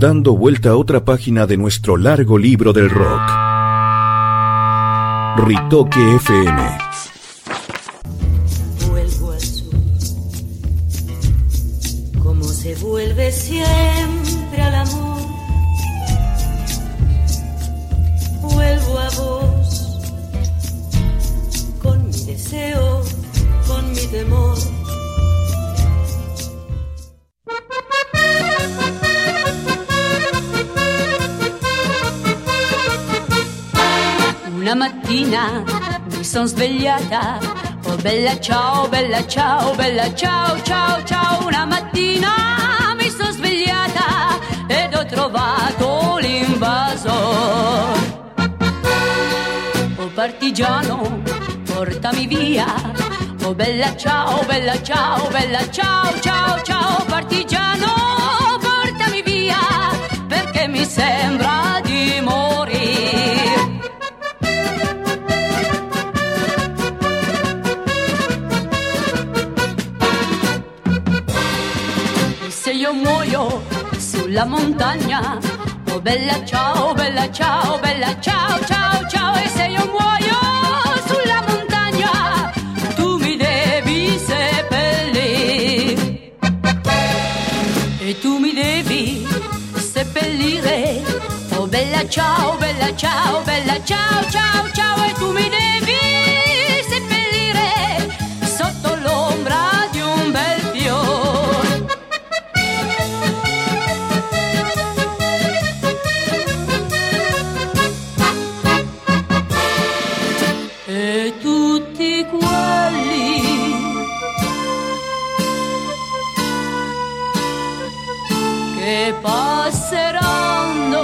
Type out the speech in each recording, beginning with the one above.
dando vuelta a otra página de nuestro largo libro del rock. Ritoque FM. Vuelvo al sur, como se vuelve siempre al amor. Vuelvo a vos, con mi deseo, con mi temor. Una mattina mi son svegliata, oh bella ciao, bella ciao, bella ciao, ciao, ciao. Una mattina mi son svegliata ed ho trovato l'invasor. Oh partigiano, portami via, oh bella ciao, bella ciao, bella ciao, ciao, ciao. Partigiano, portami via, perché mi sembra di morire. Se io muoio sulla montagna, oh bella ciao, bella ciao, bella ciao, ciao, ciao. E se io muoio sulla montagna, tu mi devi seppellire. E tu mi devi seppellire, oh bella ciao, bella ciao, bella ciao, ciao, ciao. E tu mi devi seppellire sotto l'ombra di un bel fiore. Passeranno,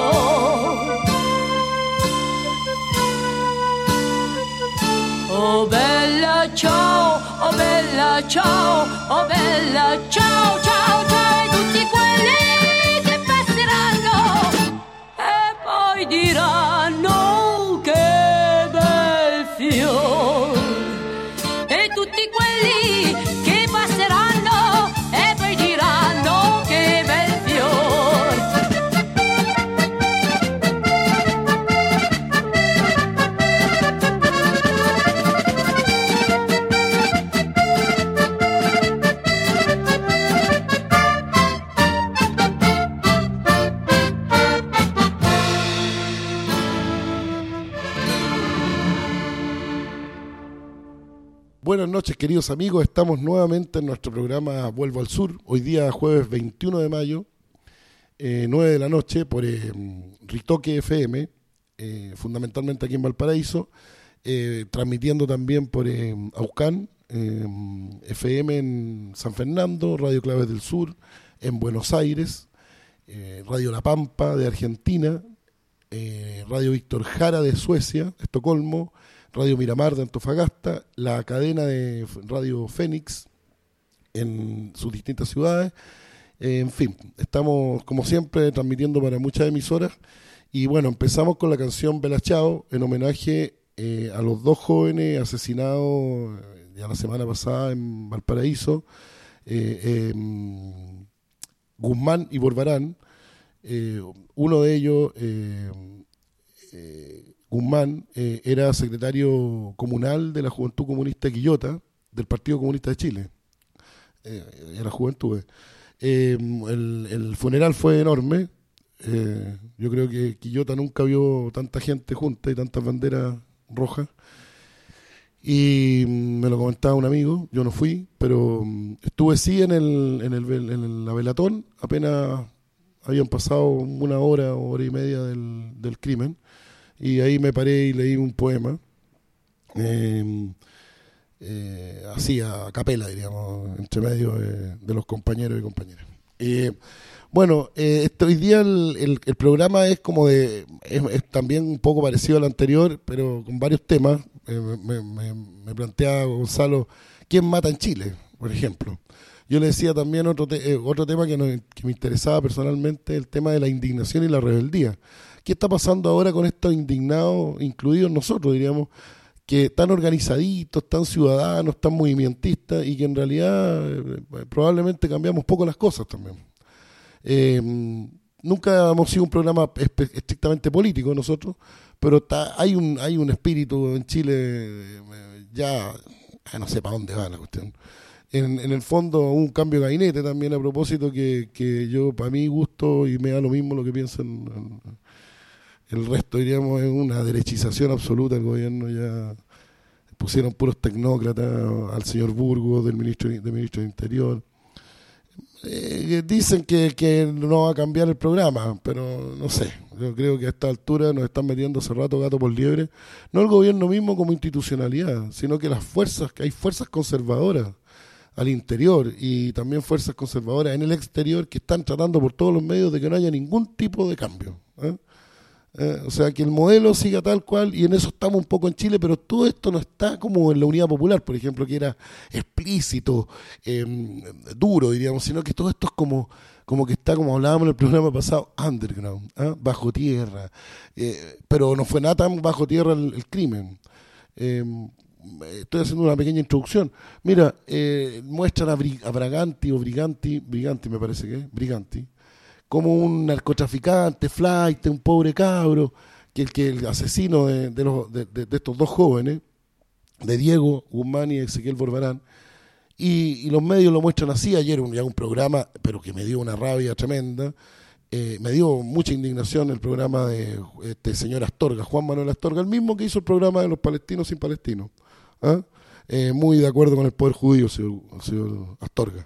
oh bella ciao, oh bella ciao, oh bella ciao, ciao, ciao. E tutti quelli che passeranno e poi diranno che bel fiore. E tutti quelli che passeranno e poi diranno che bel fiore. Buenas noches, queridos amigos. Estamos nuevamente en nuestro programa Vuelvo al Sur. Hoy día jueves 21 de mayo, 9 de la noche, por Ritoque FM, fundamentalmente aquí en Valparaíso, transmitiendo también por Aucán, FM en San Fernando, Radio Claves del Sur, en Buenos Aires, Radio La Pampa de Argentina, Radio Víctor Jara de Suecia, Estocolmo, Radio Miramar de Antofagasta, la cadena de Radio Fénix en sus distintas ciudades. En fin, estamos como siempre transmitiendo para muchas emisoras. Y bueno, empezamos con la canción Bella Ciao en homenaje a los dos jóvenes asesinados ya la semana pasada en Valparaíso, Guzmán y Borbarán. Uno de ellos, Guzmán, era secretario comunal de la Juventud Comunista de Quillota, del Partido Comunista de Chile. Era juventud. El funeral fue enorme. Yo creo que Quillota nunca vio tanta gente junta y tantas banderas rojas. Y me lo comentaba un amigo, yo no fui, pero estuve sí en la velatón, apenas habían pasado una hora o hora y media del crimen. Y ahí me paré y leí un poema, así a capela, diríamos, entre medio de los compañeros y compañeras. Bueno, hoy día el programa es como es también un poco parecido al anterior, pero con varios temas. Me planteaba Gonzalo, ¿quién mata en Chile, por ejemplo? Yo le decía también otro tema que me interesaba personalmente, el tema de la indignación y la rebeldía. ¿Qué está pasando ahora con estos indignados, incluidos nosotros, diríamos, que están organizaditos, tan ciudadanos, tan movimentistas y que en realidad probablemente cambiamos poco las cosas también? nunca hemos sido un programa estrictamente político nosotros, pero hay un espíritu en Chile, ya no sé para dónde va la cuestión. En el fondo, un cambio de gabinete también a propósito que yo, para mi gusto, y me da lo mismo lo que piensan el resto, diríamos, es una derechización absoluta del gobierno. Ya pusieron puros tecnócratas al señor Burgos, del ministro de Interior. Dicen que no va a cambiar el programa, pero no sé. Yo creo que a esta altura nos están metiendo hace rato gato por liebre. No el gobierno mismo como institucionalidad, sino que que hay fuerzas conservadoras al interior y también fuerzas conservadoras en el exterior que están tratando por todos los medios de que no haya ningún tipo de cambio. O sea, que el modelo siga tal cual, y en eso estamos un poco en Chile, pero todo esto no está como en la Unidad Popular, por ejemplo, que era explícito, duro, diríamos, sino que todo esto es como que está, como hablábamos en el programa pasado, underground, bajo tierra, pero no fue nada tan bajo tierra el crimen. Estoy haciendo una pequeña introducción. Mira, muestran a Briganti me parece que es, Briganti, como un narcotraficante, flight, un pobre cabro, que el asesino de estos dos jóvenes, de Diego Guzmán y Ezequiel Borbarán, y los medios lo muestran así. Ayer un programa, pero que me dio una rabia tremenda, me dio mucha indignación el programa de este señor Astorga, Juan Manuel Astorga, el mismo que hizo el programa de los palestinos sin palestinos. Muy de acuerdo con el poder judío, señor Astorga.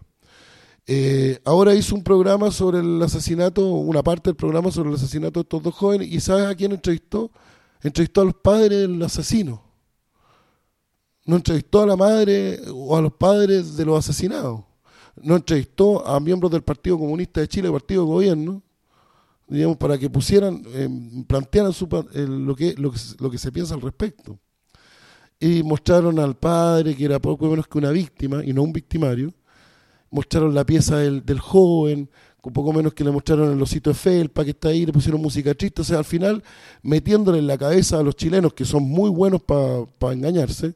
Ahora hizo un programa sobre el asesinato, una parte del programa sobre el asesinato de estos dos jóvenes, y ¿sabes a quién entrevistó? Entrevistó a los padres del asesino. No entrevistó a la madre o a los padres de los asesinados. No entrevistó a miembros del Partido Comunista de Chile, partido de gobierno, digamos, para que plantearan lo que se piensa al respecto. Y mostraron al padre, que era poco menos que una víctima y no un victimario. Mostraron la pieza del joven, un poco menos que le mostraron el osito de felpa que está ahí, le pusieron música triste. O sea, al final, metiéndole en la cabeza a los chilenos, que son muy buenos para engañarse,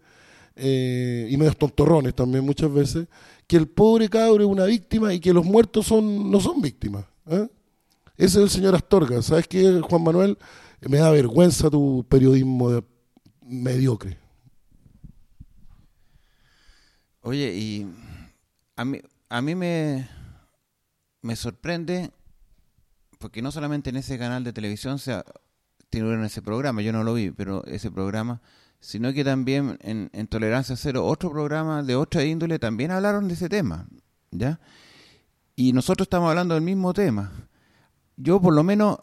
y medios tontorrones también muchas veces, que el pobre cabro es una víctima y que los muertos no son víctimas. Ese es el señor Astorga. ¿Sabes qué, Juan Manuel? Me da vergüenza tu periodismo mediocre. Oye, y a mí me sorprende, porque no solamente en ese canal de televisión tuvieron ese programa, yo no lo vi, pero ese programa, sino que también en Tolerancia Cero, otro programa de otra índole, también hablaron de ese tema, ¿ya? Y nosotros estamos hablando del mismo tema. Yo por lo menos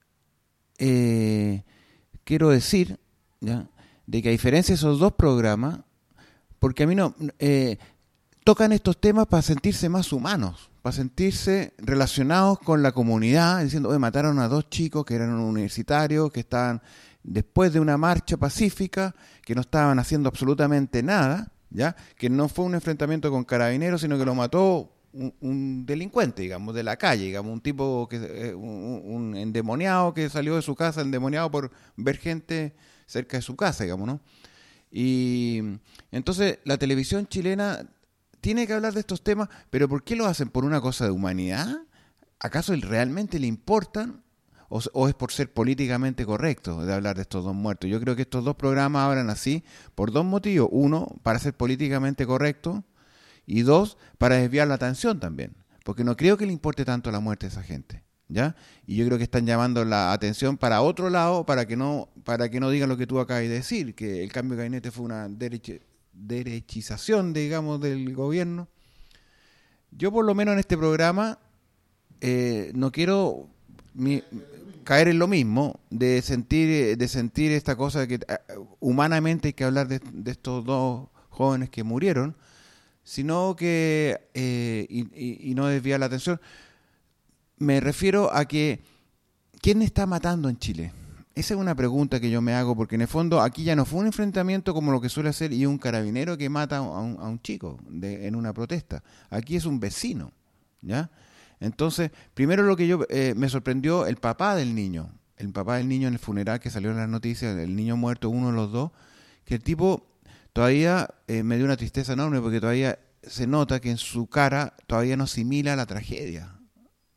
quiero decir, ¿ya?, de que a diferencia de esos dos programas, porque a mí no... tocan estos temas para sentirse más humanos, para sentirse relacionados con la comunidad, diciendo, mataron a dos chicos que eran universitarios, que estaban después de una marcha pacífica, que no estaban haciendo absolutamente nada, ¿ya? Que no fue un enfrentamiento con carabineros, sino que lo mató un delincuente, digamos, de la calle, digamos, un tipo, un endemoniado que salió de su casa, endemoniado por ver gente cerca de su casa, digamos, ¿no? Y entonces la televisión chilena tiene que hablar de estos temas, pero ¿por qué lo hacen? ¿Por una cosa de humanidad? ¿Acaso realmente le importan? ¿O es por ser políticamente correcto de hablar de estos dos muertos? Yo creo que estos dos programas hablan así por dos motivos. Uno, para ser políticamente correcto, y dos, para desviar la atención también. Porque no creo que le importe tanto la muerte de esa gente, ¿ya? Y yo creo que están llamando la atención para otro lado, para que no digan lo que tú acabas de decir, que el cambio de gabinete fue una derechización, digamos, del gobierno. Yo por lo menos en este programa no quiero caer en lo mismo de sentir esta cosa de que humanamente hay que hablar de estos dos jóvenes que murieron, sino que y no desviar la atención. Me refiero a que ¿quién está matando en Chile? Esa es una pregunta que yo me hago, porque en el fondo aquí ya no fue un enfrentamiento como lo que suele hacer y un carabinero que mata a un chico en una protesta. Aquí es un vecino, ¿ya? Entonces, primero lo que yo me sorprendió, el papá del niño en el funeral que salió en las noticias, el niño muerto, uno de los dos, que el tipo todavía me dio una tristeza enorme, porque todavía se nota que en su cara todavía no asimila la tragedia.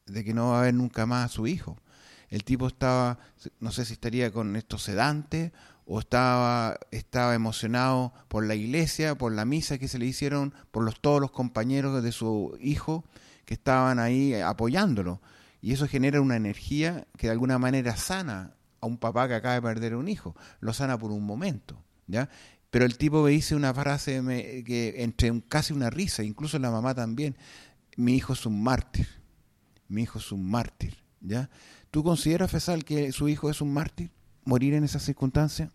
de que no va a ver nunca más a su hijo. El tipo estaba, no sé si estaría con estos sedantes o estaba emocionado por la iglesia, por la misa que se le hicieron, por todos los compañeros de su hijo que estaban ahí apoyándolo. Y eso genera una energía que de alguna manera sana a un papá que acaba de perder un hijo. Lo sana por un momento, ¿ya? Pero el tipo me dice una frase que entre casi una risa, incluso la mamá también: mi hijo es un mártir, mi hijo es un mártir, ¿ya? ¿Tú consideras, Fesal, que su hijo es un mártir? ¿Morir en esas circunstancias?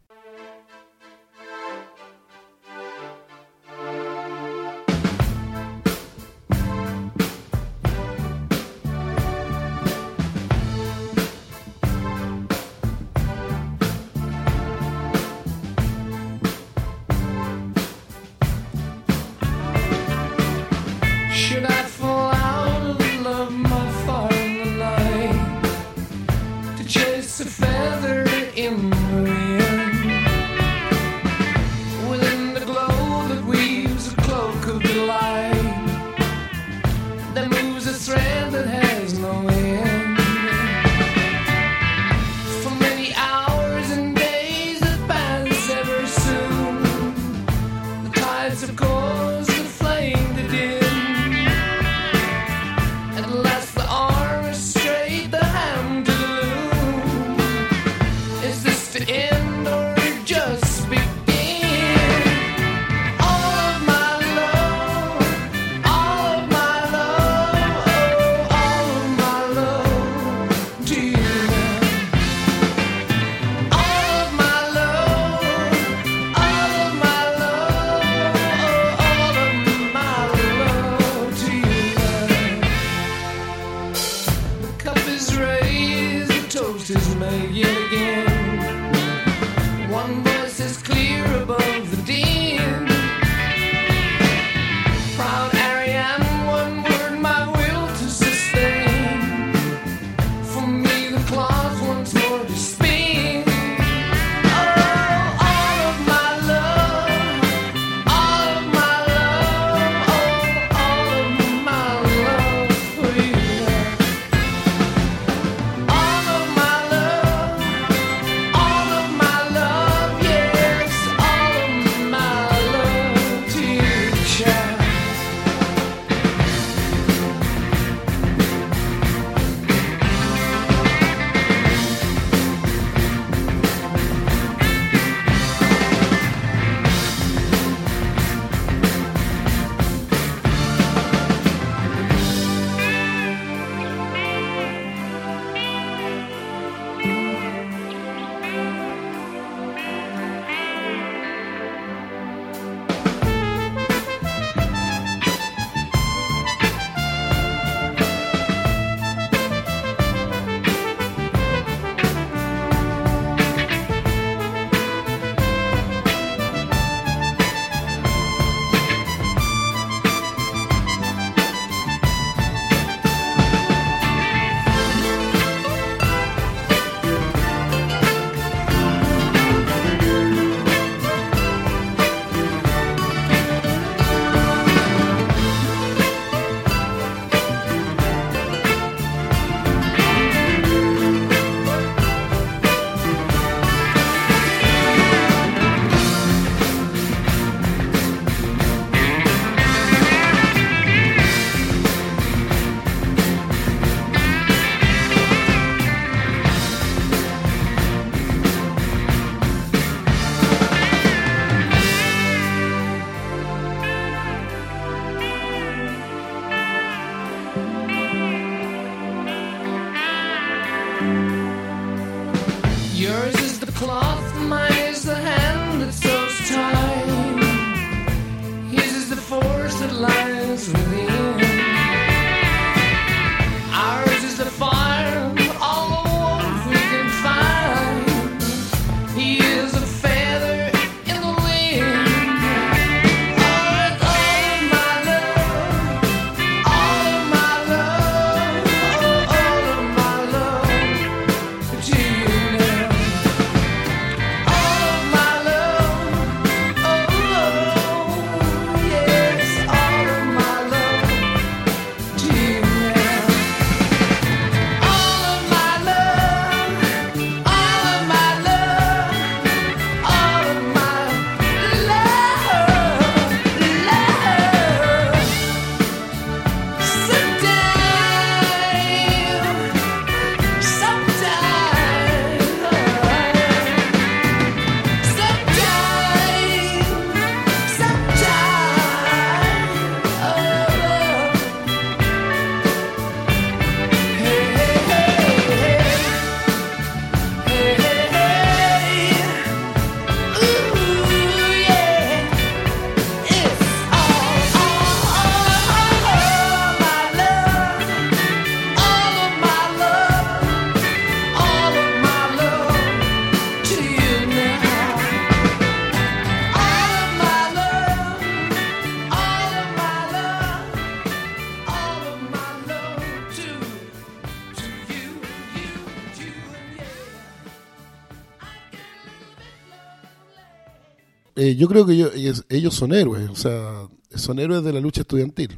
yo creo que ellos son héroes, o sea, son héroes de la lucha estudiantil.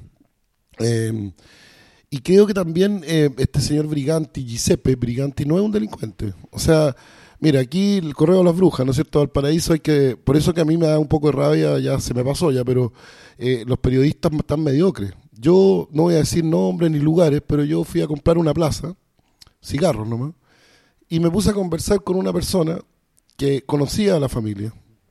Y creo que también este señor Giuseppe Briganti, no es un delincuente. O sea, mira, aquí el Correo de las Brujas, ¿no es cierto? Valparaíso por eso que a mí me da un poco de rabia, ya se me pasó ya, pero los periodistas están mediocres. Yo no voy a decir nombres ni lugares, pero yo fui a comprar una plaza, cigarros nomás, y me puse a conversar con una persona que conocía a la familia.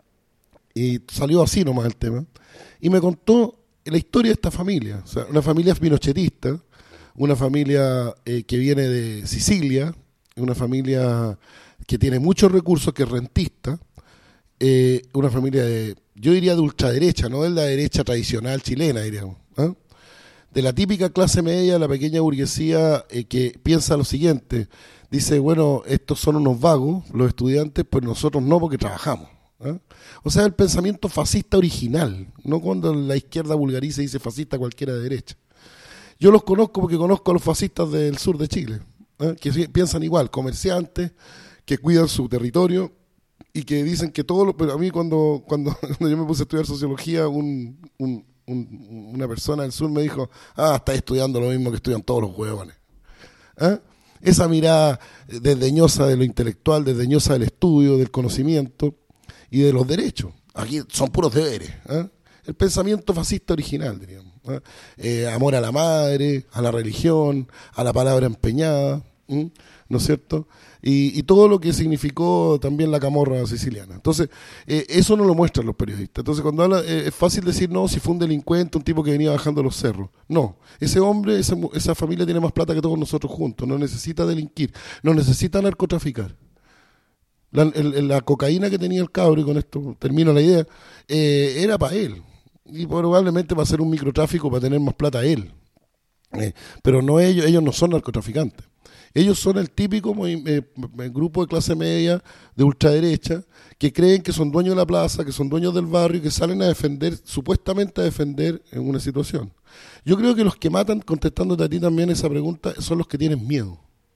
Y salió así nomás el tema. Y me contó la historia de esta familia. O sea, una familia pinochetista, una familia que viene de Sicilia, una familia que tiene muchos recursos, que es rentista, una familia yo diría de ultraderecha, no de la derecha tradicional chilena, diríamos, ¿eh? De la típica clase media, la pequeña burguesía que piensa lo siguiente, dice, bueno, estos son unos vagos, los estudiantes, pues nosotros no, porque trabajamos. ¿Eh? O sea, el pensamiento fascista original, no cuando la izquierda vulgariza y dice fascista cualquiera de derecha. Yo los conozco porque conozco a los fascistas del sur de Chile, que piensan igual, comerciantes, que cuidan su territorio y que dicen que todo pero a mí cuando yo me puse a estudiar sociología, una persona del sur me dijo, estás estudiando lo mismo que estudian todos los huevones. Esa mirada desdeñosa de lo intelectual, desdeñosa del estudio, del conocimiento y de los derechos. Aquí son puros deberes. El pensamiento fascista original, diríamos. Amor a la madre, a la religión, a la palabra empeñada, ¿no es cierto? Y todo lo que significó también la camorra siciliana. Entonces, eso no lo muestran los periodistas. Entonces, cuando habla, es fácil decir, no, si fue un delincuente, un tipo que venía bajando los cerros. No, ese hombre, esa familia tiene más plata que todos nosotros juntos, no necesita delinquir, no necesita narcotraficar. La cocaína que tenía el cabro, y con esto termino la idea, era para él. Y probablemente va a ser un microtráfico para tener más plata él. Pero no ellos no son narcotraficantes. Ellos son el típico grupo de clase media, de ultraderecha, que creen que son dueños de la plaza, que son dueños del barrio y que salen a defender, supuestamente a defender en una situación. Yo creo que los que matan, contestándote a ti también esa pregunta, son los que tienen miedo.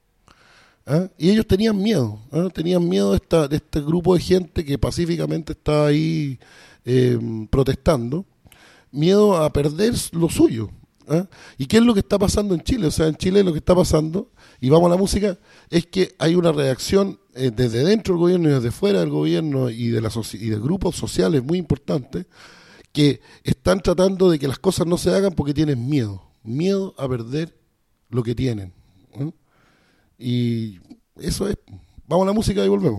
Y ellos tenían miedo, de este grupo de gente que pacíficamente estaba ahí protestando, miedo a perder lo suyo. ¿Y qué es lo que está pasando en Chile? O sea, en Chile lo que está pasando, y vamos a la música, es que hay una reacción desde dentro del gobierno y desde fuera del gobierno y de grupos sociales muy importantes que están tratando de que las cosas no se hagan porque tienen miedo a perder lo que tienen. Y eso es. Vamos a la música y volvemos.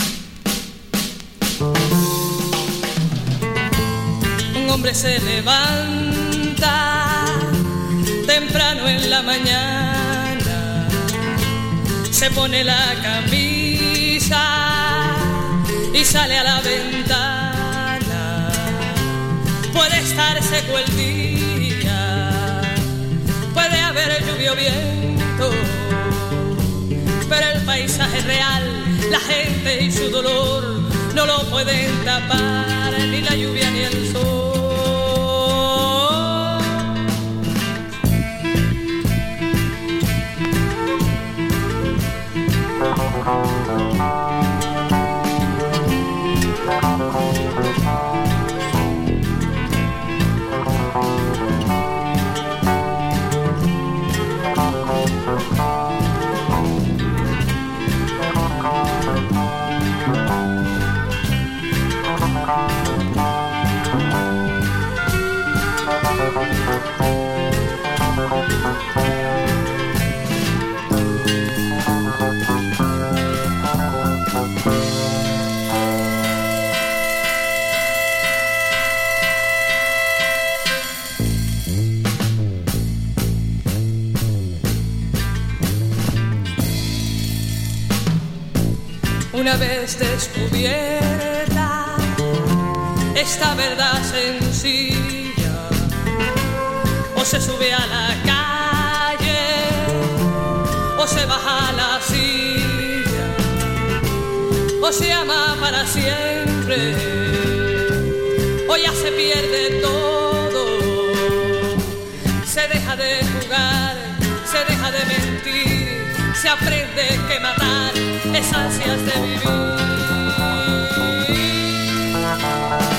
Un hombre se levanta temprano en la mañana, se pone la camisa y sale a la ventana. Puede estar seco el día, puede haber lluvia o viento, pero el paisaje real, la gente y su dolor no lo pueden tapar ni la lluvia ni el sol. Una vez descubierta esta verdad sencilla, o se sube a la calle o se baja a la silla, o se ama para siempre o ya se pierde todo. Se deja de jugar, se deja de mentir, se aprende que matar es ansias de vivir.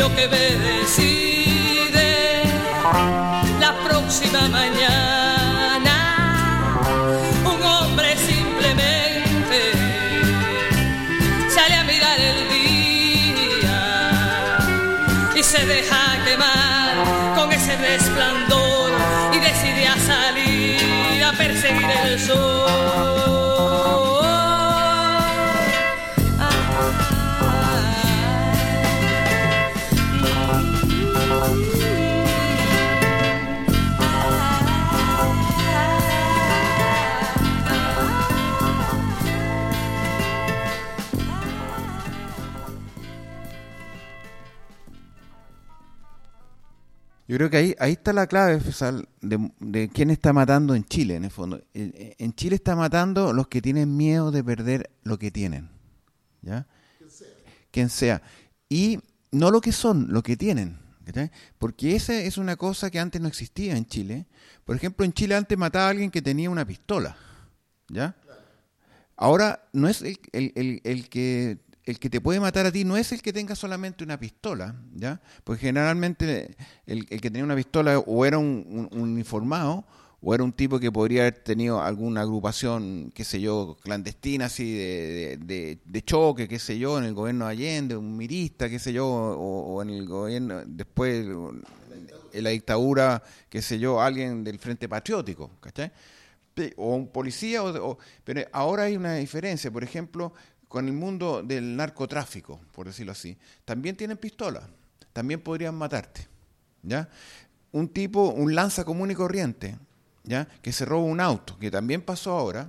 lo que me decide la próxima mañana. Un hombre simplemente sale a mirar el día y se deja quemar con ese resplandor y decide a salir a perseguir el sol. Yo creo que ahí está la clave, Fesal, de quién está matando en Chile, en el fondo. En Chile está matando los que tienen miedo de perder lo que tienen, ¿ya? Quien sea. Y no lo que son, lo que tienen, ¿sí? Porque esa es una cosa que antes no existía en Chile. Por ejemplo, en Chile antes mataba a alguien que tenía una pistola, ¿ya? Ahora no es el que te puede matar a ti no es el que tenga solamente una pistola, ¿ya? Porque generalmente el que tenía una pistola o era un uniformado o era un tipo que podría haber tenido alguna agrupación, qué sé yo, clandestina, así de choque, qué sé yo, en el gobierno de Allende, un mirista, qué sé yo, o en el gobierno, después en la dictadura, qué sé yo, alguien del Frente Patriótico, ¿cachai? O un policía, pero ahora hay una diferencia, por ejemplo, con el mundo del narcotráfico, por decirlo así. También tienen pistola, también podrían matarte, ¿ya? Un tipo, un lanza común y corriente, ¿ya? Que se roba un auto, que también pasó ahora,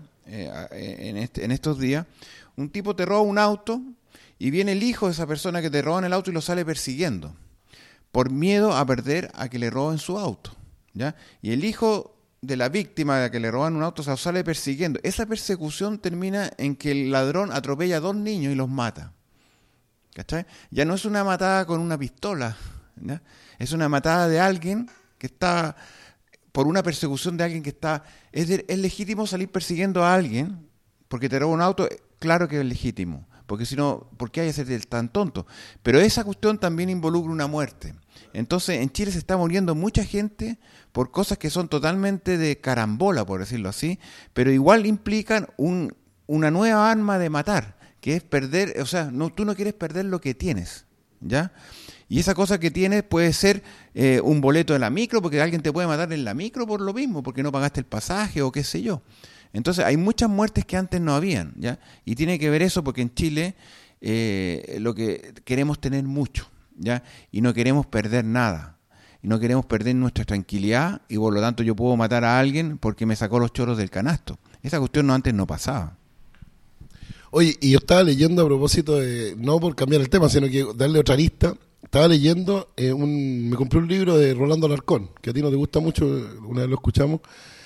en estos días. Un tipo te roba un auto y viene el hijo de esa persona que te roba el auto y lo sale persiguiendo, por miedo a perder a que le roben su auto, ¿ya? Y el hijo de la víctima de que le roban un auto se lo sale persiguiendo. Esa persecución termina en que el ladrón atropella a 2 niños y los mata, ¿cachai? Ya no es una matada con una pistola, ¿ya? Es una matada de alguien que está por una persecución de alguien que está... Es legítimo salir persiguiendo a alguien porque te roba un auto, claro que es legítimo, porque si no, ¿por qué hay que ser tan tonto? Pero esa cuestión también involucra una muerte. Entonces, en Chile se está muriendo mucha gente por cosas que son totalmente de carambola, por decirlo así, pero igual implican una nueva arma de matar, que es perder, o sea, tú no quieres perder lo que tienes, ¿ya? Y esa cosa que tienes puede ser un boleto de la micro, porque alguien te puede matar en la micro por lo mismo, porque no pagaste el pasaje o qué sé yo. Entonces, hay muchas muertes que antes no habían, ¿ya? Y tiene que ver eso porque en Chile lo que queremos tener mucho, ¿ya? Y no queremos perder nada. Y no queremos perder nuestra tranquilidad y por lo tanto yo puedo matar a alguien porque me sacó los choros del canasto. Esa cuestión antes no pasaba. Oye, y yo estaba leyendo a propósito de, no por cambiar el tema, sino que darle otra lista. Estaba leyendo, me compré un libro de Rolando Alarcón, que a ti no te gusta mucho, una vez lo escuchamos,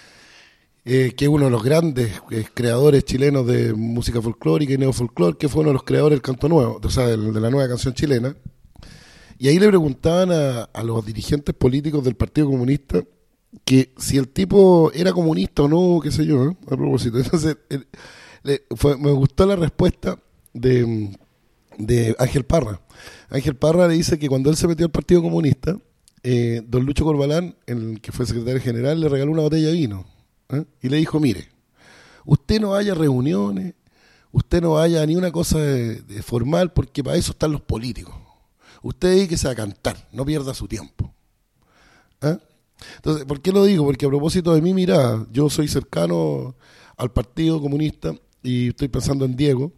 que es uno de los grandes creadores chilenos de música folclórica y neofolclor, que fue uno de los creadores del canto nuevo, o sea, de la nueva canción chilena. Y ahí le preguntaban a los dirigentes políticos del Partido Comunista que si el tipo era comunista o no, qué sé yo, a propósito. Entonces, me gustó la respuesta de Ángel Parra. Ángel Parra le dice que cuando él se metió al Partido Comunista, don Lucho Corbalán, que fue secretario general, le regaló una botella de vino. Y le dijo, mire, usted no vaya a reuniones, usted no vaya a ni una cosa de formal, porque para eso están los políticos. Usted dedíquese a cantar, no pierda su tiempo. Entonces, ¿por qué lo digo? Porque a propósito de mi mirada, yo soy cercano al Partido Comunista y estoy pensando en Diego,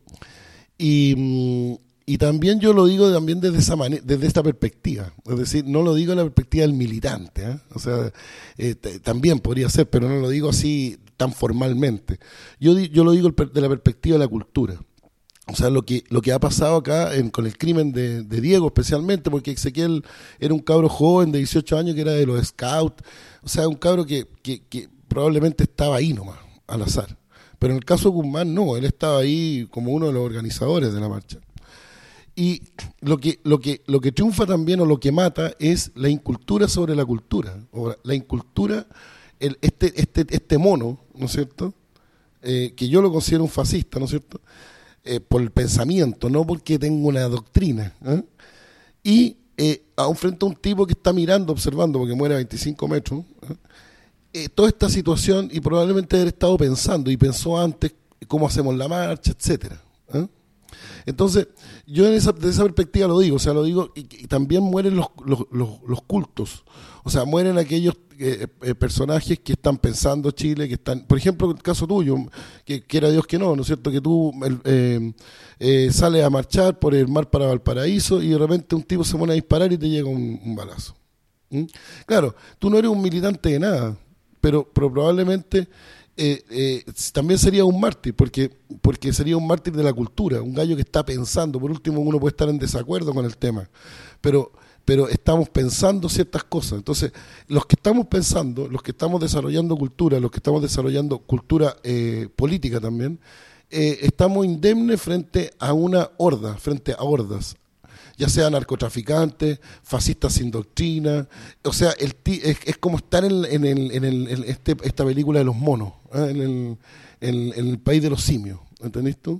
y también yo lo digo también desde esa desde esta perspectiva, es decir, no lo digo en la perspectiva del militante, o sea, también podría ser, pero no lo digo así tan formalmente. Yo lo digo de la perspectiva de la cultura. O sea, lo que ha pasado acá con el crimen de Diego especialmente, porque Ezequiel era un cabro joven de 18 años que era de los scouts, o sea, un cabro que probablemente estaba ahí nomás, al azar. Pero en el caso de Guzmán no, él estaba ahí como uno de los organizadores de la marcha. Y lo que triunfa también o lo que mata es la incultura sobre la cultura, o la incultura, este mono, ¿no es cierto?, que yo lo considero un fascista, ¿no es cierto?, por el pensamiento, no porque tenga una doctrina, y frente a un tipo que está mirando, observando, porque muere a 25 metros, toda esta situación, y probablemente haber estado pensando, y pensó antes cómo hacemos la marcha, etcétera. Entonces, yo desde esa perspectiva lo digo, y también mueren los cultos, o sea, mueren aquellos personajes que están pensando Chile, que están, por ejemplo, el caso tuyo, que quiera Dios que no es cierto? Que tú sales a marchar por el mar para Valparaíso y de repente un tipo se pone a disparar y te llega un balazo. Claro, tú no eres un militante de nada, pero probablemente también sería un mártir, porque sería un mártir de la cultura, un gallo que está pensando. Por último, uno puede estar en desacuerdo con el tema, pero estamos pensando ciertas cosas. Entonces, los que estamos pensando, los que estamos desarrollando cultura, los que estamos desarrollando cultura política también, estamos indemnes frente a una horda, frente a hordas, ya sea narcotraficantes, fascistas sin doctrina. O sea, es como estar en esta película de los monos, en el país de los simios, ¿entendés tú?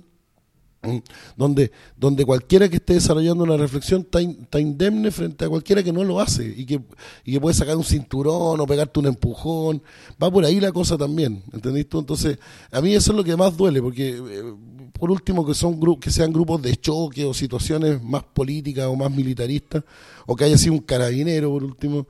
Donde cualquiera que esté desarrollando una reflexión está indemne frente a cualquiera que no lo hace y que puede sacar un cinturón o pegarte un empujón. Va por ahí la cosa también, ¿entendés tú? Entonces, a mí eso es lo que más duele, porque por último que sean grupos de choque o situaciones más políticas o más militaristas, o que haya sido un carabinero por último,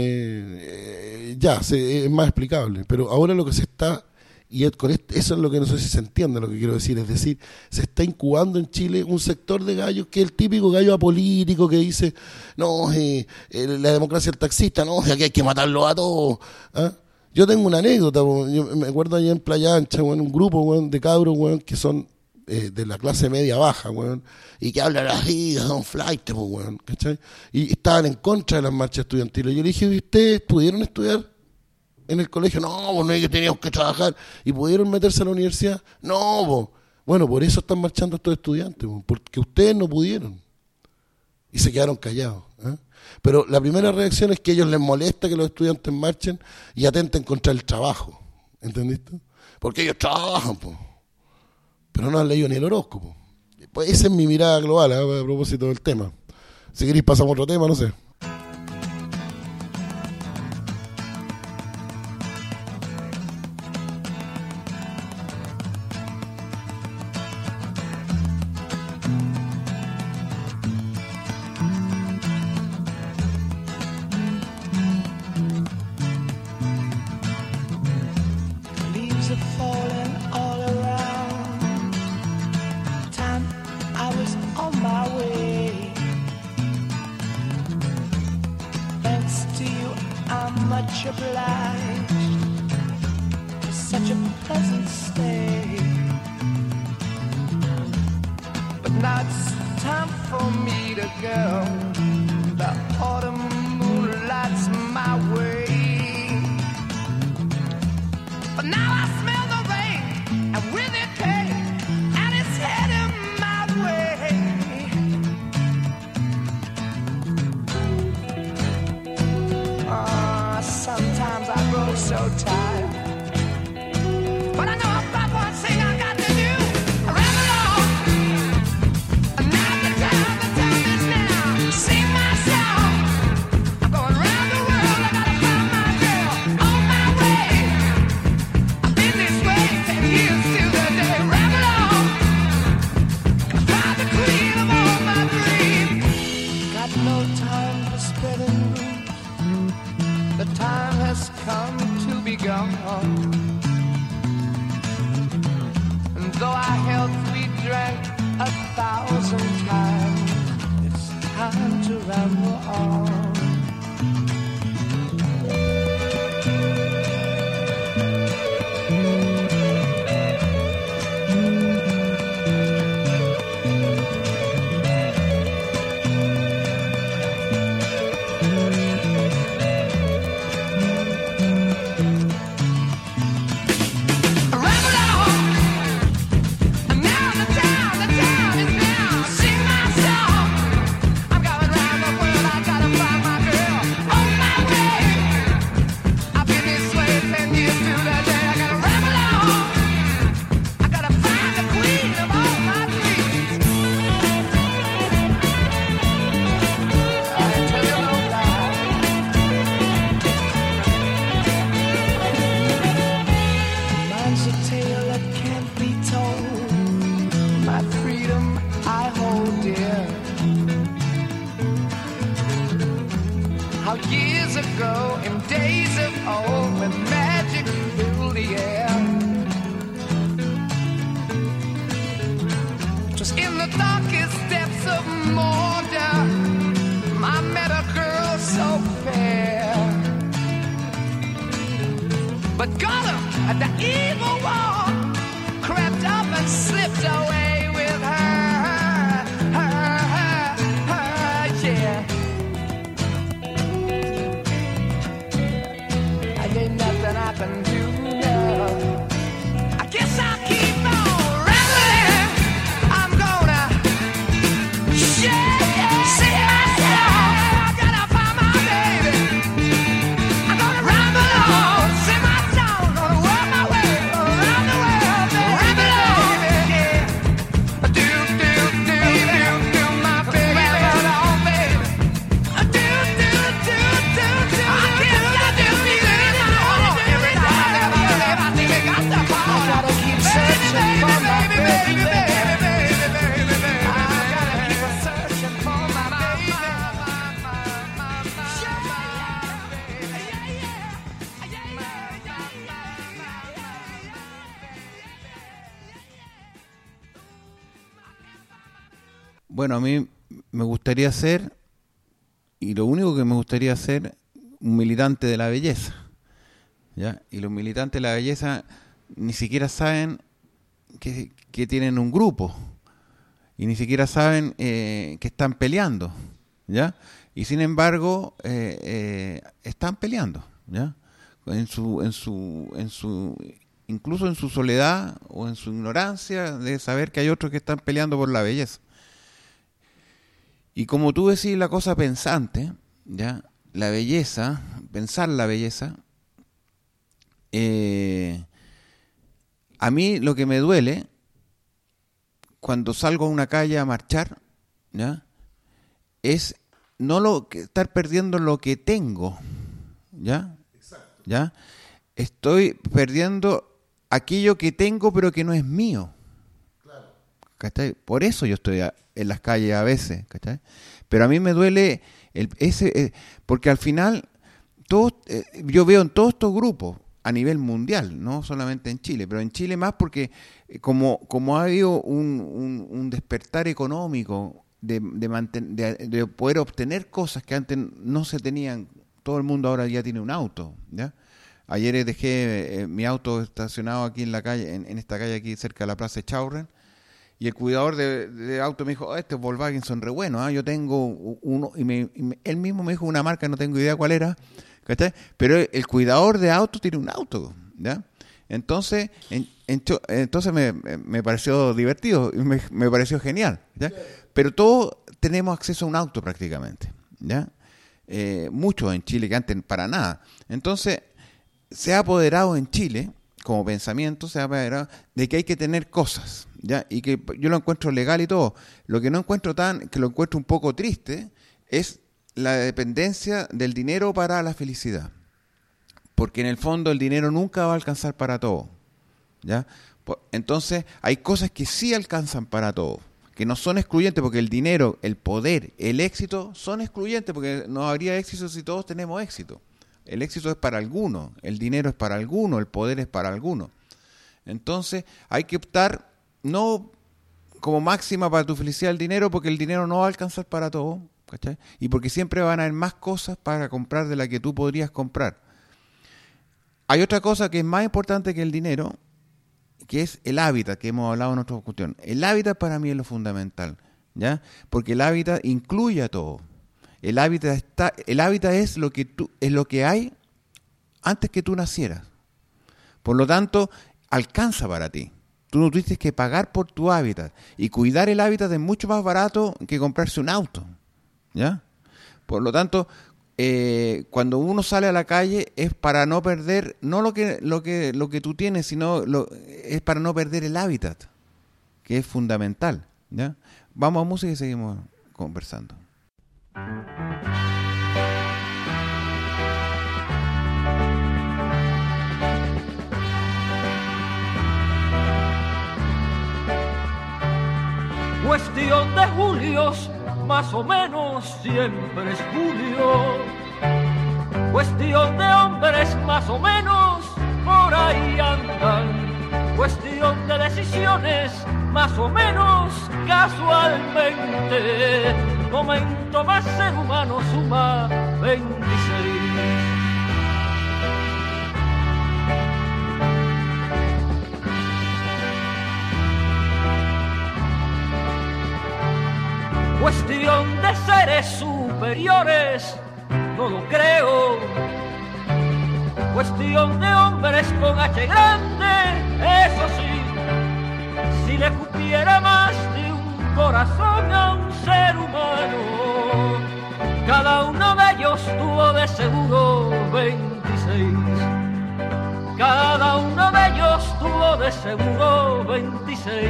es más explicable. Pero ahora lo que se está, y eso es lo que no sé si se entiende lo que quiero decir, es decir, se está incubando en Chile un sector de gallos que es el típico gallo apolítico que dice, no, la democracia del taxista, no, aquí hay que matarlo a todos. Yo tengo una anécdota, yo me acuerdo allá en Playa Ancha, un grupo de cabros que son de la clase media baja, y que hablan así, son flight, ¿cachai? Y estaban en contra de las marchas estudiantiles. Yo le dije, ¿ustedes pudieron estudiar en el colegio? No, no es que teníamos que trabajar. ¿Y pudieron meterse a la universidad? No, bueno, por eso están marchando estos estudiantes, porque ustedes no pudieron. Y se quedaron callados. Pero la primera reacción es que a ellos les molesta que los estudiantes marchen y atenten contra el trabajo. ¿Entendiste? Porque ellos trabajan, pero no han leído ni el horóscopo. Pues esa es mi mirada global, a propósito del tema. Si queréis pasamos a otro tema, no sé. I'm going round the world, I gotta find ago, in days of old, when magic filled the air. Just in the darkest depths of Mordor, I met a girl so fair. But Gollum, the evil one, crept up and slipped away with her, yeah. I ain't nothing I can do now. I guess I'll keep on rambling. I'm gonna see myself. I gotta find my baby. I'm gonna ramble on, sing my song, gonna work my way around the world, ramble on, yeah. Do my baby, ramble on, baby. Do. I can't do every time I think I got the power. I gotta keep searching for my baby. I gotta keep searching for my baby. Bueno, a mí me gustaría ser, y lo único que me gustaría ser, un militante de la belleza, ¿ya? Y los militantes de la belleza ni siquiera saben que tienen un grupo, y ni siquiera saben que están peleando, ¿ya? Y sin embargo, están peleando, ¿ya? Incluso en su soledad o en su ignorancia de saber que hay otros que están peleando por la belleza. Y como tú decís la cosa pensante, ¿ya? La belleza, pensar la belleza, a mí lo que me duele cuando salgo a una calle a marchar, ¿ya? Es no estar perdiendo lo que tengo, ¿ya? Exacto. ¿Ya? Estoy perdiendo aquello que tengo pero que no es mío. Claro. ¿Cachai? Por eso yo estoy en las calles a veces, ¿cachai? Pero a mí me duele porque al final yo veo en todos estos grupos a nivel mundial, no solamente en Chile, pero en Chile más porque como ha habido un despertar económico de poder obtener cosas que antes no se tenían. Todo el mundo ahora ya tiene un auto, ¿ya? Ayer dejé mi auto estacionado aquí en la calle, en esta calle aquí cerca de la Plaza Chaurren, y el cuidador de auto me dijo, estos Volkswagen son re buenos, yo tengo uno, y él mismo me dijo una marca, no tengo idea cuál era, ¿cachai? Pero el cuidador de auto tiene un auto, ¿ya? Entonces me pareció divertido, me pareció genial, ¿ya? Pero todos tenemos acceso a un auto prácticamente, ¿ya? Muchos en Chile que antes para nada. Entonces se ha apoderado en Chile, como pensamiento, se ha apoderado de que hay que tener cosas, ¿ya? Y que yo lo encuentro legal y todo. Lo que no encuentro que lo encuentro un poco triste es la dependencia del dinero para la felicidad. Porque en el fondo el dinero nunca va a alcanzar para todo, ¿ya? Entonces hay cosas que sí alcanzan para todo, que no son excluyentes, porque el dinero, el poder, el éxito son excluyentes, porque no habría éxito si todos tenemos éxito. El éxito es para algunos, el dinero es para algunos, el poder es para algunos. Entonces hay que optar no como máxima para tu felicidad el dinero, porque el dinero no va a alcanzar para todo, ¿cachai? Y porque siempre van a haber más cosas para comprar de las que tú podrías comprar. Hay otra cosa que es más importante que el dinero, que es el hábitat, que hemos hablado en otra cuestión. El hábitat para mí es lo fundamental, ¿ya? Porque el hábitat incluye a todo. El hábitat es lo que hay antes que tú nacieras. Por lo tanto, alcanza para ti. Tú no tienes que pagar por tu hábitat. Y cuidar el hábitat es mucho más barato que comprarse un auto, ¿ya? Por lo tanto, cuando uno sale a la calle es para no perder, no lo que tú tienes, sino es para no perder el hábitat, que es fundamental, ¿ya? Vamos a música y seguimos conversando. Cuestión de julios, más o menos siempre es julio. cuestión de hombres más o menos por ahí andan, cuestión de decisiones más o menos casualmente, momento más ser humano suma 26. Cuestión de seres superiores, no lo creo. Cuestión de hombres con H grande, eso sí. Si le cupiera más de un corazón a un ser humano, cada uno de ellos tuvo de seguro 26. Cada uno de ellos tuvo de seguro 26.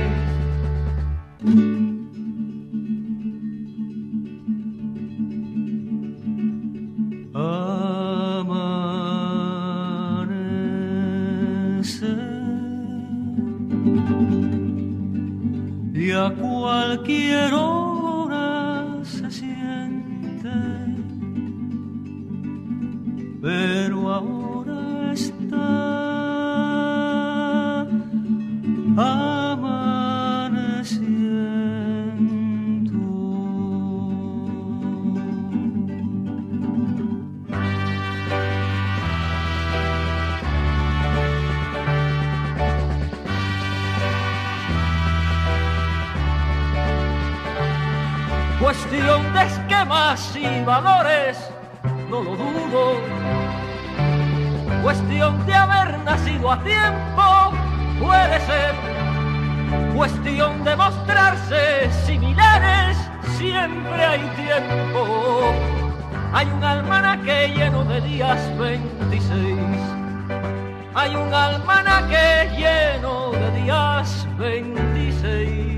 Y a cualquier hora se siente, pero ahora está amaneciendo. Cuestión de esquemas y valores, no lo dudo. Cuestión de haber nacido a tiempo, puede ser. Cuestión de mostrarse similares, siempre hay tiempo. Hay un almanaque lleno de días 26. Hay un almanaque lleno de días 26.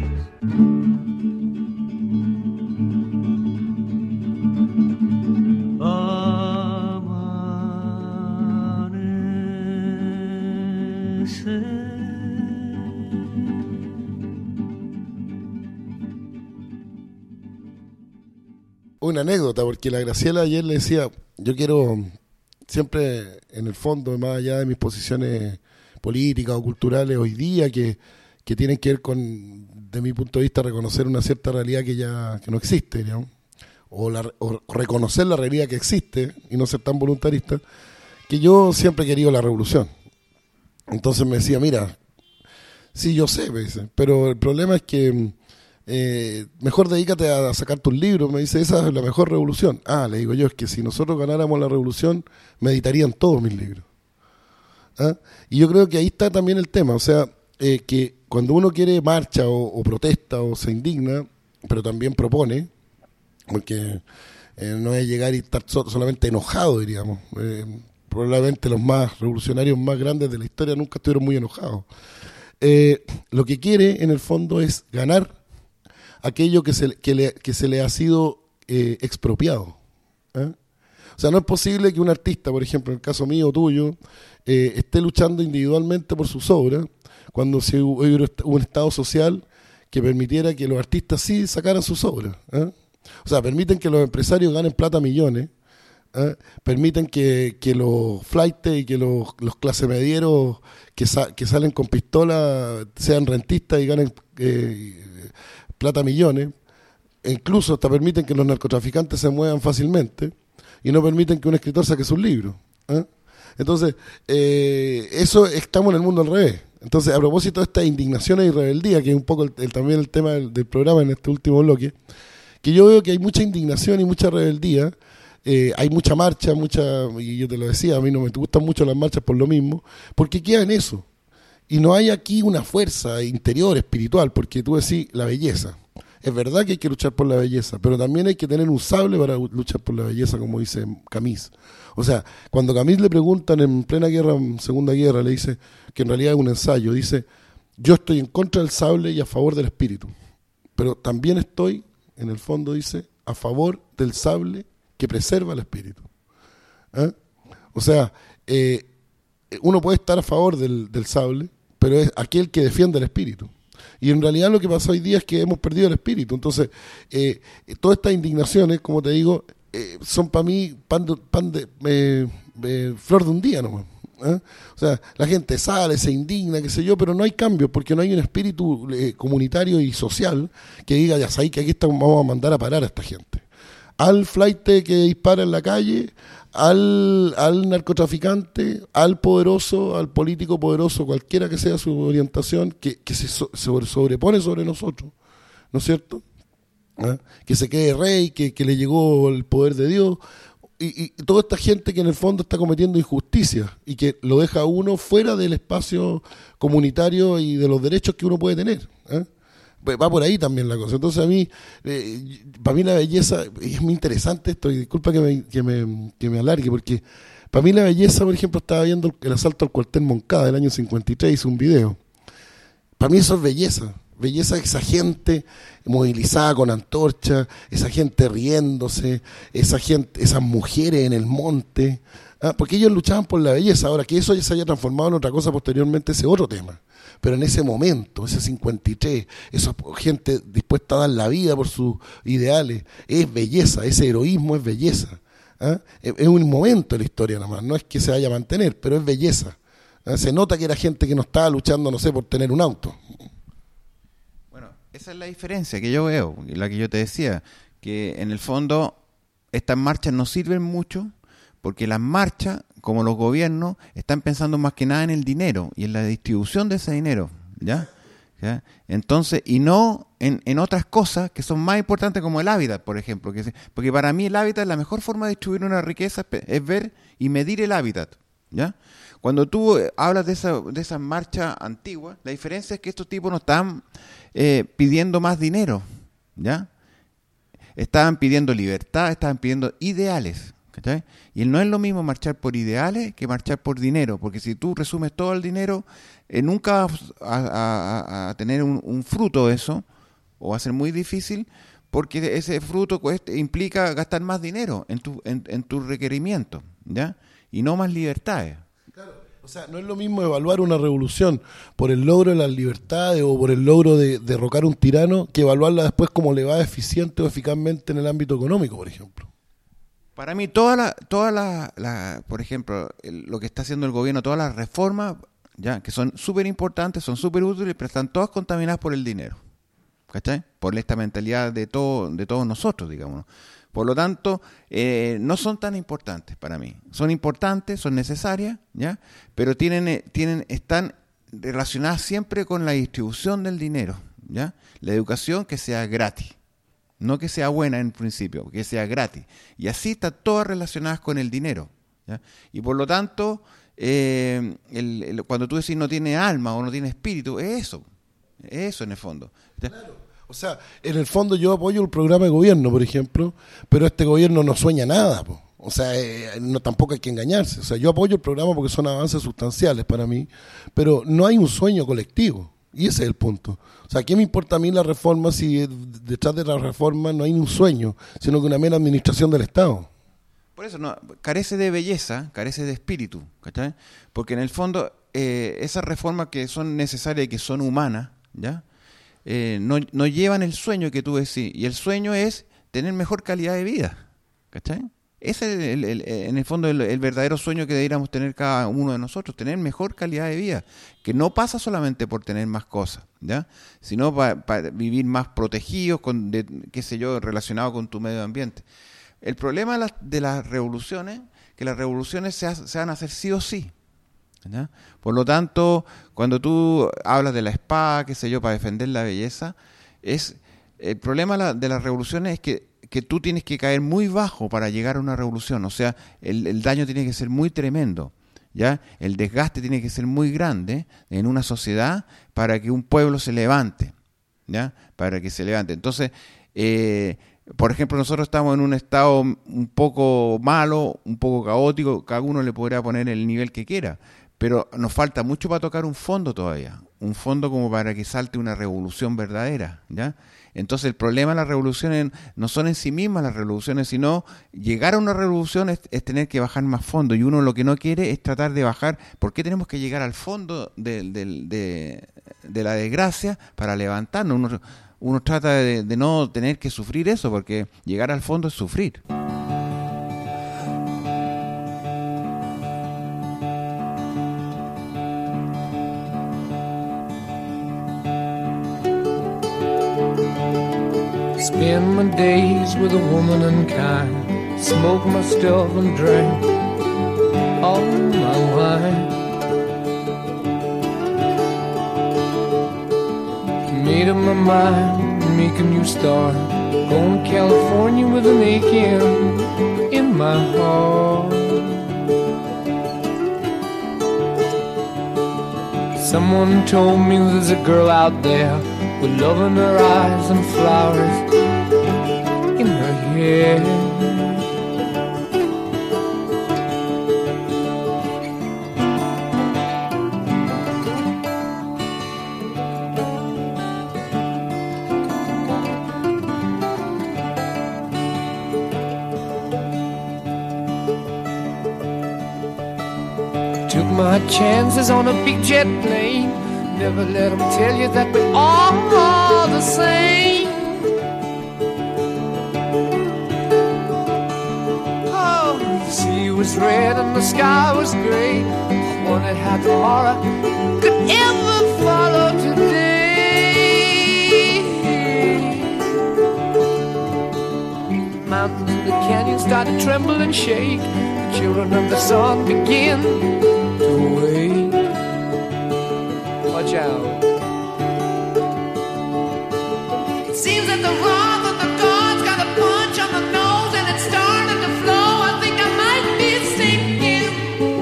Una anécdota, porque la Graciela ayer le decía, yo quiero siempre, en el fondo, más allá de mis posiciones políticas o culturales hoy día, que tienen que ver con, de mi punto de vista, reconocer una cierta realidad que no existe, ¿no? O reconocer la realidad que existe y no ser tan voluntarista, que yo siempre he querido la revolución. Entonces me decía, mira, sí, yo sé, me dice, pero el problema es que mejor dedícate a sacar tus libros. Me dice, esa es la mejor revolución. Le digo yo, es que si nosotros ganáramos la revolución, me editarían todos mis libros. Y yo creo que ahí está también el tema, o sea, que cuando uno quiere marcha o protesta o se indigna, pero también propone, porque no es llegar y estar solamente enojado, diríamos. Probablemente los más revolucionarios más grandes de la historia nunca estuvieron muy enojados. Lo que quiere, en el fondo, es ganar aquello que se le ha sido expropiado. O sea, no es posible que un artista, por ejemplo, en el caso mío o tuyo, esté luchando individualmente por sus obras, cuando si hubiera un Estado social que permitiera que los artistas sí sacaran sus obras. O sea, permiten que los empresarios ganen plata millones, permiten que los flaites y que los clase medieros que salen con pistola sean rentistas y ganen plata millones, e incluso hasta permiten que los narcotraficantes se muevan fácilmente y no permiten que un escritor saque sus libros. Entonces, eso estamos en el mundo al revés. Entonces, a propósito de estas indignaciones y rebeldía, que es un poco también el tema del programa en este último bloque, que yo veo que hay mucha indignación y mucha rebeldía, hay mucha marcha, y yo te lo decía, a mí no me gustan mucho las marchas por lo mismo, porque queda en eso. Y no hay aquí una fuerza interior, espiritual, porque tú decís la belleza. Es verdad que hay que luchar por la belleza, pero también hay que tener un sable para luchar por la belleza, como dice Camus. O sea, cuando Camus le preguntan en plena guerra, en Segunda Guerra, le dice que en realidad es un ensayo, dice, yo estoy en contra del sable y a favor del espíritu, pero también estoy, en el fondo dice, a favor del sable que preserva el espíritu. O sea, uno puede estar a favor del sable, pero es aquel que defiende el espíritu. Y en realidad lo que pasa hoy día es que hemos perdido el espíritu. Entonces, todas estas indignaciones, como te digo, son para mí pan de flor de un día nomás. O sea, la gente sale, se indigna, qué sé yo, pero no hay cambio porque no hay un espíritu comunitario y social que diga, ya sabéis que aquí vamos a mandar a parar a esta gente. Al flaite que dispara en la calle, al narcotraficante, al poderoso, al político poderoso, cualquiera que sea su orientación, que se sobrepone sobre nosotros, ¿no es cierto? Que se quede rey, que le llegó el poder de Dios, y toda esta gente que en el fondo está cometiendo injusticias y que lo deja a uno fuera del espacio comunitario y de los derechos que uno puede tener. Va por ahí también la cosa. Entonces para mí la belleza, y es muy interesante esto, y disculpa que me alargue, porque para mí la belleza, por ejemplo, estaba viendo el asalto al cuartel Moncada del año 53, hice un video. Para mí eso es belleza. Belleza es esa gente movilizada con antorchas, esa gente riéndose, esas mujeres en el monte, porque ellos luchaban por la belleza. Ahora, que eso ya se haya transformado en otra cosa posteriormente, ese es otro tema. Pero en ese momento, ese 53, esa gente dispuesta a dar la vida por sus ideales, es belleza, ese heroísmo es belleza. Es un momento de la historia nada más, no es que se vaya a mantener, pero es belleza. Se nota que era gente que no estaba luchando, no sé, por tener un auto. Esa es la diferencia que yo veo, la que yo te decía, que en el fondo estas marchas no sirven mucho porque las marchas, como los gobiernos, están pensando más que nada en el dinero y en la distribución de ese dinero, ¿ya? Entonces, y no en otras cosas que son más importantes como el hábitat, por ejemplo, porque para mí el hábitat, la mejor forma de distribuir una riqueza es ver y medir el hábitat, ¿ya? Cuando tú hablas de esas marchas antiguas, la diferencia es que estos tipos no están pidiendo más dinero, ¿ya? Estaban pidiendo libertad, estaban pidiendo ideales, ¿cachai? Y no es lo mismo marchar por ideales que marchar por dinero, porque si tú resumes todo el dinero, nunca vas a tener un fruto de eso, o va a ser muy difícil, porque ese fruto implica gastar más dinero en tu requerimiento, ¿ya? Y no más libertades. O sea, no es lo mismo evaluar una revolución por el logro de las libertades o por el logro de derrocar un tirano que evaluarla después como le va eficiente o eficazmente en el ámbito económico, por ejemplo. Para mí, por ejemplo, lo que está haciendo el gobierno, todas las reformas, ya que son súper importantes, son súper útiles, pero están todas contaminadas por el dinero, ¿cachai? Por esta mentalidad de todos nosotros, digamos. Por lo tanto, no son tan importantes para mí. Son importantes, son necesarias, ¿ya? Pero están relacionadas siempre con la distribución del dinero, ¿ya? La educación que sea gratis, no que sea buena en principio, que sea gratis. Y así están todas relacionadas con el dinero, ¿ya? Y por lo tanto, cuando tú decís no tiene alma o no tiene espíritu, es eso en el fondo. ¿Ya? Claro. O sea, en el fondo yo apoyo el programa de gobierno, por ejemplo, pero este gobierno no sueña nada, po. O sea, tampoco hay que engañarse. O sea, yo apoyo el programa porque son avances sustanciales para mí, pero no hay un sueño colectivo, y ese es el punto. O sea, ¿qué me importa a mí la reforma si detrás de la reforma no hay un sueño, sino que una mera administración del Estado? Por eso carece de belleza, carece de espíritu, ¿cachai? Porque en el fondo esas reformas que son necesarias y que son humanas, ¿ya? No llevan el sueño que tú decís, y el sueño es tener mejor calidad de vida, ¿cachai? Ese es en el fondo el verdadero sueño que deberíamos tener cada uno de nosotros, tener mejor calidad de vida, que no pasa solamente por tener más cosas, ¿ya? Sino para vivir más protegidos, relacionado con tu medio ambiente. El problema de las revoluciones, que las revoluciones se van a hacer sí o sí, ¿ya? Por lo tanto, cuando tú hablas de la espada, qué sé yo, para defender la belleza, el problema de las revoluciones es que tú tienes que caer muy bajo para llegar a una revolución. O sea, el daño tiene que ser muy tremendo, ¿ya? El desgaste tiene que ser muy grande en una sociedad para que un pueblo se levante, ¿ya? Para que se levante. Entonces, por ejemplo, nosotros estamos en un estado un poco malo, un poco caótico, cada uno le podrá poner el nivel que quiera, pero nos falta mucho para tocar un fondo todavía, un fondo como para que salte una revolución verdadera, ¿ya? Entonces el problema de las revoluciones no son en sí mismas las revoluciones, sino llegar a una revolución es tener que bajar más fondo, y uno lo que no quiere es tratar de bajar. ¿Por qué tenemos que llegar al fondo de la desgracia para levantarnos? Uno trata de no tener que sufrir eso, porque llegar al fondo es sufrir. Spend my days with a woman unkind, smoke my stuff and drink all my wine. Made up my mind, make a new start, going to California with an aching in my heart. Someone told me there's a girl out there with love in her eyes and flowers in her hair. Took my chances on a big jet plane. Never let them tell you that we're all the same. Oh, the sea was red and the sky was gray. I wondered how tomorrow could ever follow today. Mountains and the canyons started to tremble and shake. The children of the sun begin to wake. Watch out. It seems that the wrath of the gods got a punch on the nose and it started to flow. I think I might be sinking.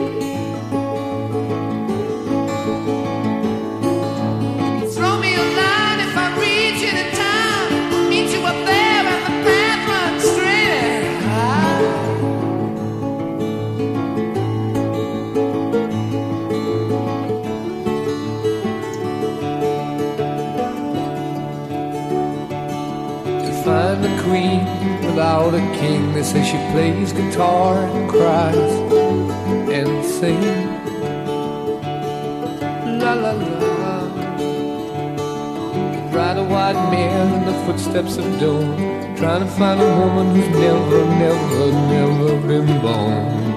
Throw me a line if I reach it in time. I'll meet you up there and the path runs straight and high. Find a queen without a king. They say she plays guitar and cries and sings. La la la. Ride a white mare in the footsteps of dawn, trying to find a woman who's never, never, never been born.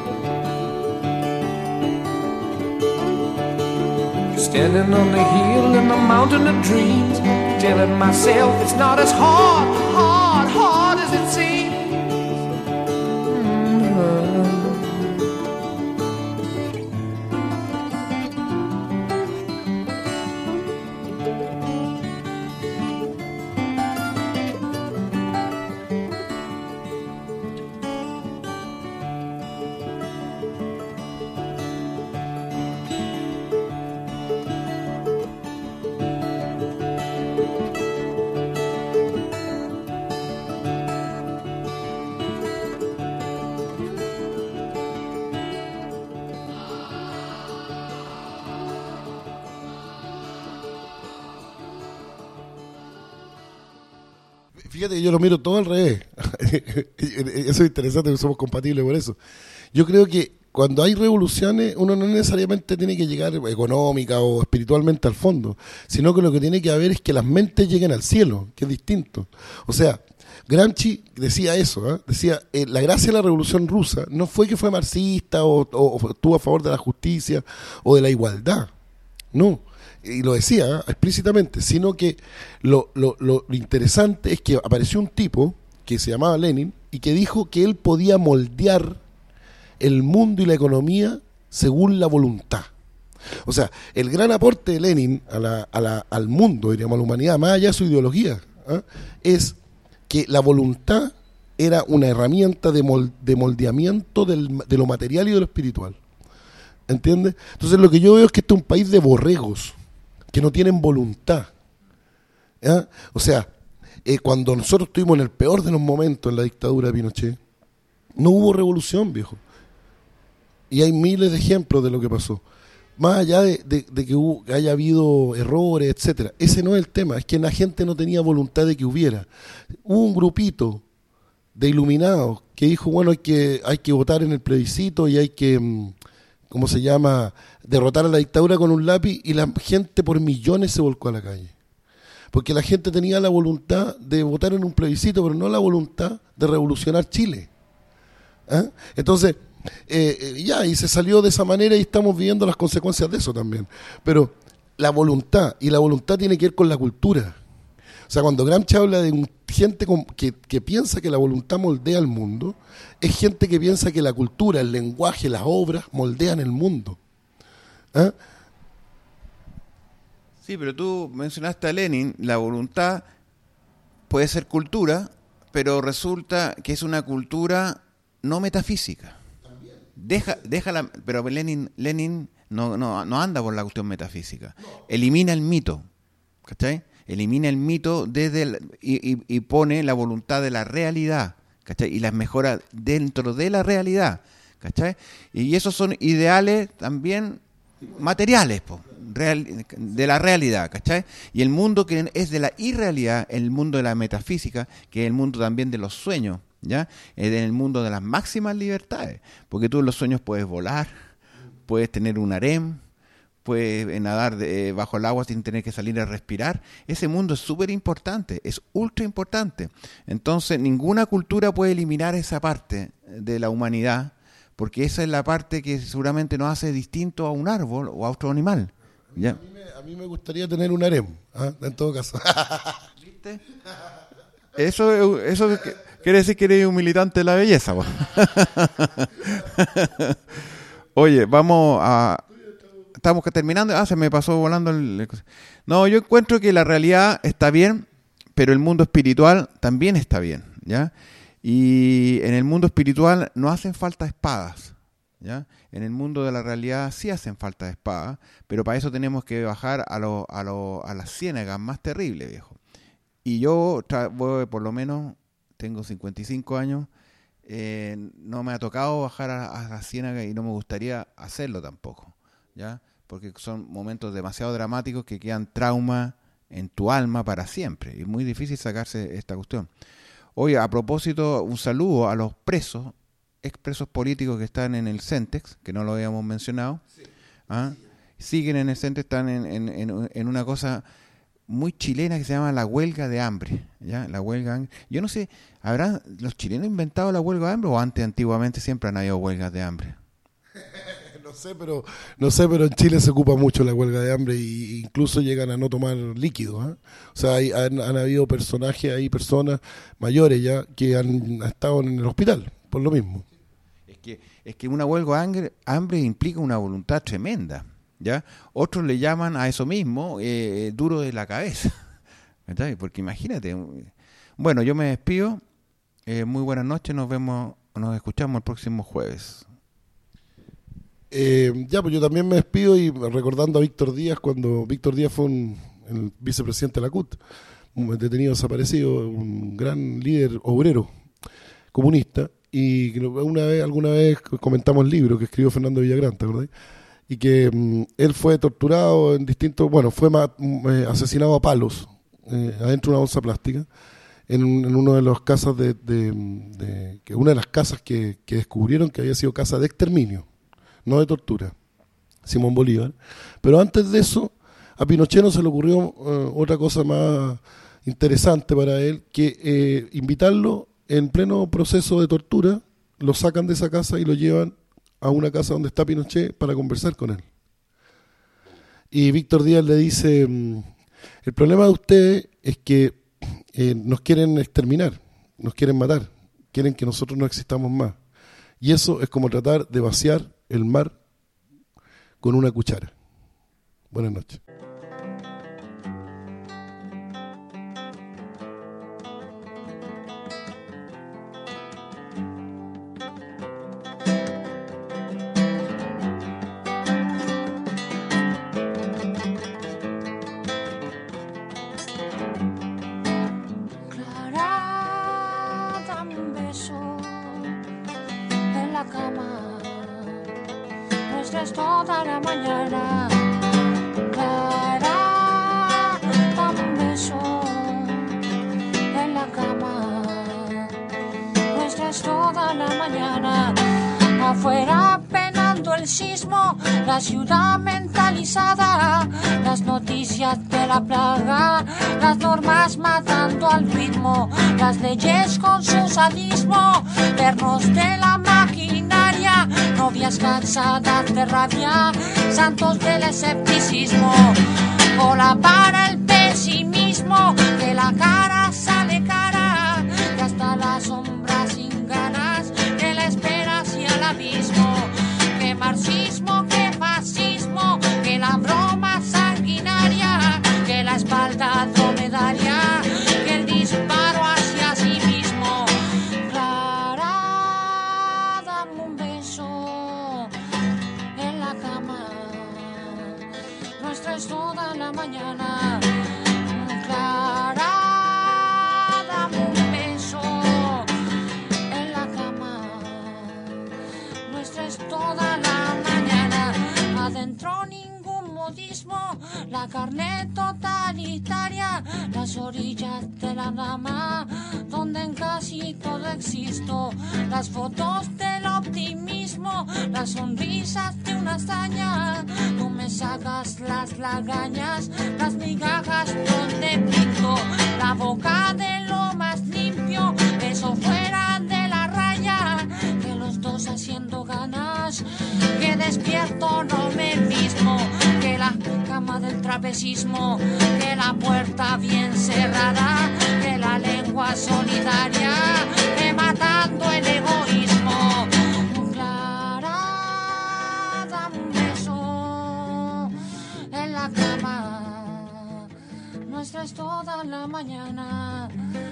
Standing on the hill in the mountain of dreams, telling myself it's not as hard as it seems. Fíjate que yo lo miro todo al revés. Eso es interesante, que somos compatibles por eso. Yo creo que cuando hay revoluciones, uno no necesariamente tiene que llegar económica o espiritualmente al fondo, sino que lo que tiene que haber es que las mentes lleguen al cielo, que es distinto. O sea, Gramsci decía eso, ¿eh? Decía, la gracia de la Revolución Rusa no fue que fue marxista o estuvo a favor de la justicia o de la igualdad, no. Y lo decía explícitamente, sino que lo interesante es que apareció un tipo que se llamaba Lenin y que dijo que él podía moldear el mundo y la economía según la voluntad. O sea, el gran aporte de Lenin al mundo, diríamos, a la humanidad, más allá de su ideología, ¿eh? Es que la voluntad era una herramienta de moldeamiento de lo material y de lo espiritual. ¿Entiendes? Entonces lo que yo veo es que este es un país de borregos que no tienen voluntad. ¿Ya? O sea, cuando nosotros estuvimos en el peor de los momentos en la dictadura de Pinochet, no hubo revolución, viejo. Y hay miles de ejemplos de lo que pasó. Más allá de que haya habido errores, etcétera. Ese no es el tema, es que la gente no tenía voluntad de que hubiera. Hubo un grupito de iluminados que dijo, bueno, hay que votar en el plebiscito y hay que, ¿cómo se llama?, derrotar a la dictadura con un lápiz, y la gente por millones se volcó a la calle. Porque la gente tenía la voluntad de votar en un plebiscito, pero no la voluntad de revolucionar Chile. ¿Ah? Entonces, y se salió de esa manera y estamos viviendo las consecuencias de eso también. Pero la voluntad tiene que ver con la cultura. O sea, cuando Gramsci habla de gente que piensa que la voluntad moldea el mundo, es gente que piensa que la cultura, el lenguaje, las obras moldean el mundo. ¿Ah? Sí, pero tú mencionaste a Lenin, la voluntad puede ser cultura, pero resulta que es una cultura no metafísica. Pero Lenin no anda por la cuestión metafísica. Elimina el mito, ¿cachai? Elimina el mito y pone la voluntad de la realidad, ¿cachai? Y las mejora dentro de la realidad, ¿cachai? Y esos son ideales también materiales, de la realidad, ¿cachai? Y el mundo que es de la irrealidad, el mundo de la metafísica, que es el mundo también de los sueños, ¿ya? Es el mundo de las máximas libertades, porque tú en los sueños puedes volar, puedes tener un harem, puedes nadar bajo el agua sin tener que salir a respirar. Ese mundo es súper importante, es ultra importante. Entonces ninguna cultura puede eliminar esa parte de la humanidad, porque esa es la parte que seguramente nos hace distinto a un árbol o a otro animal. ¿Ya? A mí me gustaría tener un harem, en todo caso. ¿Viste? Eso quiere decir que eres un militante de la belleza. Oye, estamos terminando. Se me pasó volando No, yo encuentro que la realidad está bien, pero el mundo espiritual también está bien, ¿ya? Y en el mundo espiritual no hacen falta espadas, ¿ya? En el mundo de la realidad sí hacen falta espadas, pero para eso tenemos que bajar a las ciénagas más terribles, viejo. Y yo por lo menos tengo 55 años, no me ha tocado bajar a la ciénaga y no me gustaría hacerlo tampoco, ¿ya? Porque son momentos demasiado dramáticos que quedan trauma en tu alma para siempre. Y es muy difícil sacarse esta cuestión. Oye, a propósito, un saludo a los expresos políticos que están en el Centex, que no lo habíamos mencionado. Sí. ¿Ah? Siguen en el Centex, están en una cosa muy chilena que se llama la huelga de hambre, ¿ya? La huelga de hambre. Yo no sé, ¿habrán los chilenos inventado la huelga de hambre o antiguamente siempre han habido huelgas de hambre? No sé, pero en Chile se ocupa mucho la huelga de hambre e incluso llegan a no tomar líquidos, ¿eh? O sea, han habido personas mayores ya que han estado en el hospital por lo mismo. Es que una huelga de hambre implica una voluntad tremenda, ¿ya? Otros le llaman a eso mismo duro de la cabeza, ¿verdad? Porque imagínate. Bueno, yo me despido. Muy buenas noches. Nos escuchamos el próximo jueves. Pues yo también me despido y recordando a Víctor Díaz, cuando Víctor Díaz fue el vicepresidente de la CUT, un detenido desaparecido, un gran líder obrero comunista, y alguna vez comentamos el libro que escribió Fernando Villagrán, ¿te acordás? Y que él fue torturado en fue asesinado a palos adentro de una bolsa plástica en una de las casas una de las casas que descubrieron que había sido casa de exterminio, no de tortura, Simón Bolívar. Pero antes de eso, a Pinochet no se le ocurrió otra cosa más interesante para él que invitarlo en pleno proceso de tortura, lo sacan de esa casa y lo llevan a una casa donde está Pinochet para conversar con él. Y Víctor Díaz le dice, el problema de ustedes es que nos quieren exterminar, nos quieren matar, quieren que nosotros no existamos más. Y eso es como tratar de vaciar el mar con una cuchara. Buenas noches. Clara, dame un beso en la cama. No estés toda la mañana. Clara, dame un beso en la cama. No estés toda la mañana. Afuera penando el sismo, la ciudad mentalizada, las noticias de la plaga, las normas matando al ritmo, las leyes con su sadismo, pernos de la maquinaria, novias cansadas de rabia, santos del escepticismo, cola para el pesimismo, de la cara sale cara. carne totalitaria, las orillas de la dama, donde en casi todo existo, las fotos del optimismo, las sonrisas de una hazaña. Tú me sacas las lagañas, las migajas donde pinto, la boca de lo más limpio, eso fuera de la raya, que los dos haciendo ganas, que despierto no me mismo, que la cama del trapecismo, que la puerta bien cerrada, que la lengua solidaria, que matando el egoísmo. Clara, dame un beso en la cama, nuestra es toda la mañana.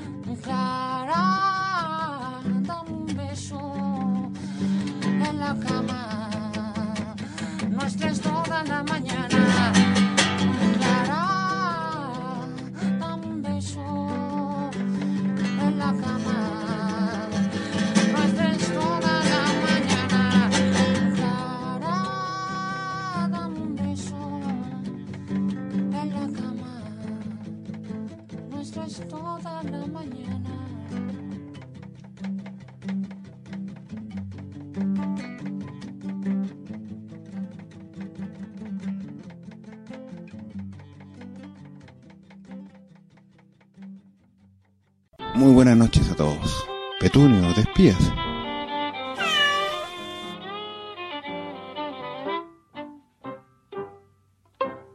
Clara, dame un beso en la cama, nuestra es toda la mañana. Clara, dame un beso en la cama, nuestra es toda la mañana. Clara, dame un beso en la cama, nuestra es toda la mañana. Muy buenas noches a todos. Petunio, despídase.